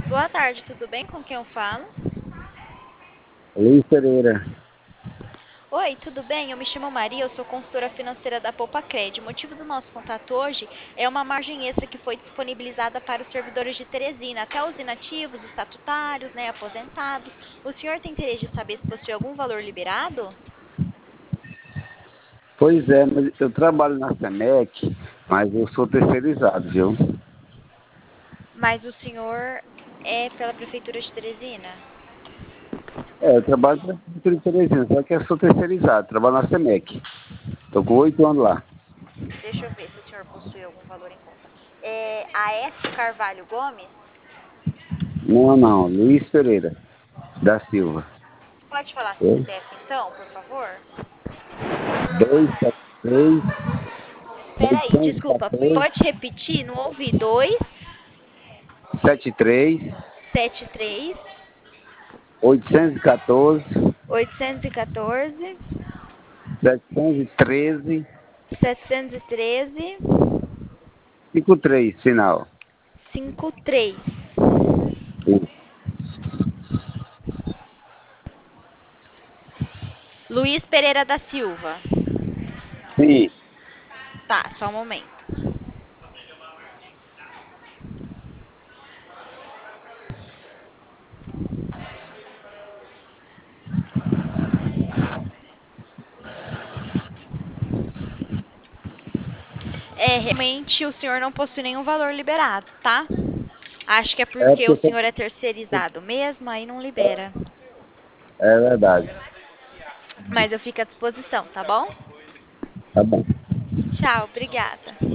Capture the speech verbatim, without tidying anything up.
Boa tarde, tudo bem? Com quem eu falo? Luiz Pereira. Oi, tudo bem? Eu me chamo Maria, eu sou consultora financeira da Poupa-Cred. O motivo do nosso contato hoje é uma margem extra que foi disponibilizada para os servidores de Teresina, até os inativos, estatutários, né, aposentados. O senhor tem interesse de saber se possui algum valor liberado? Pois é, mas eu trabalho na SEMEC, mas eu sou terceirizado, viu? Mas o senhor é pela Prefeitura de Teresina? É, eu trabalho na Prefeitura de Teresina, só que eu sou terceirizado, trabalho na SEMEC. Estou com oito anos lá. Deixa eu ver se o senhor possui algum valor em conta. É A S Carvalho Gomes? Não, não, Luiz Pereira, da Silva. Pode falar seu Eu? C P F então, por favor? dois sete três, Peraí, oitocentos e desculpa, quatorze, pode repetir? Não ouvi. Dois, setenta e três, sete, três, oitocentos e quatorze, oitocentos e quatorze, setecentos e treze, setecentos e treze, cinquenta e três, final. cinquenta e três. Luiz Pereira da Silva. Sim. Tá, só um momento. É, realmente o senhor não possui nenhum valor liberado, tá? Acho que é É porque o porque senhor é terceirizado mesmo, aí não libera. é verdade. Mas eu fico à disposição, tá bom? Tá bom. Tchau, obrigada.